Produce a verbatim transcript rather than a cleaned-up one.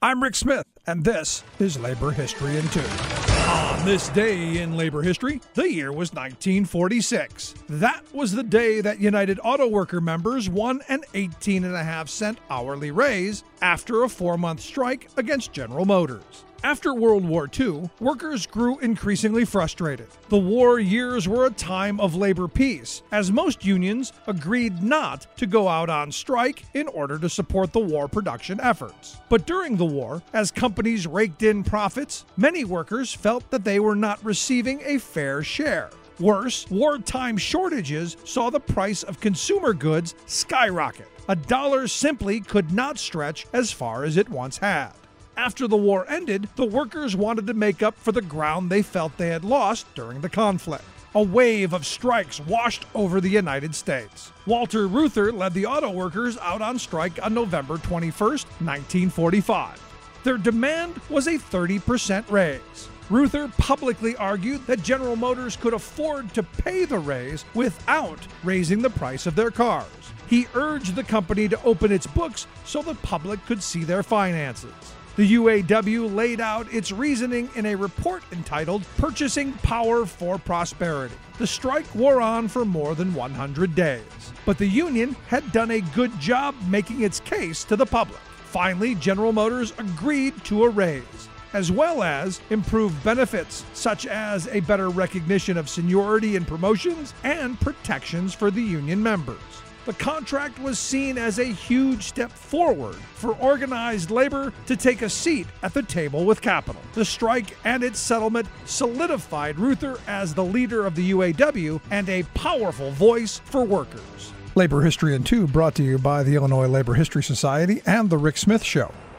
I'm Rick Smith, and this is Labor History in Two. On this day in labor history, the year was nineteen forty-six. That was the day that United Auto Worker members won an eighteen and a half cent hourly raise after a four-month strike against General Motors. After World War Two, workers grew increasingly frustrated. The war years were a time of labor peace, as most unions agreed not to go out on strike in order to support the war production efforts. But during the war, as companies raked in profits, many workers felt that they were not receiving a fair share. Worse, wartime shortages saw the price of consumer goods skyrocket. A dollar simply could not stretch as far as it once had. After the war ended, the workers wanted to make up for the ground they felt they had lost during the conflict. A wave of strikes washed over the United States. Walter Reuther led the auto workers out on strike on November twenty-first, nineteen forty-five. Their demand was a thirty percent raise. Reuther publicly argued that General Motors could afford to pay the raise without raising the price of their cars. He urged the company to open its books so the public could see their finances. The U A W laid out its reasoning in a report entitled Purchasing Power for Prosperity. The strike wore on for more than one hundred days, but the union had done a good job making its case to the public. Finally, General Motors agreed to a raise, as well as improved benefits such as a better recognition of seniority and promotions and protections for the union members. The contract was seen as a huge step forward for organized labor to take a seat at the table with capital. The strike and its settlement solidified Reuther as the leader of the U A W and a powerful voice for workers. Labor History in Two brought to you by the Illinois Labor History Society and The Rick Smith Show.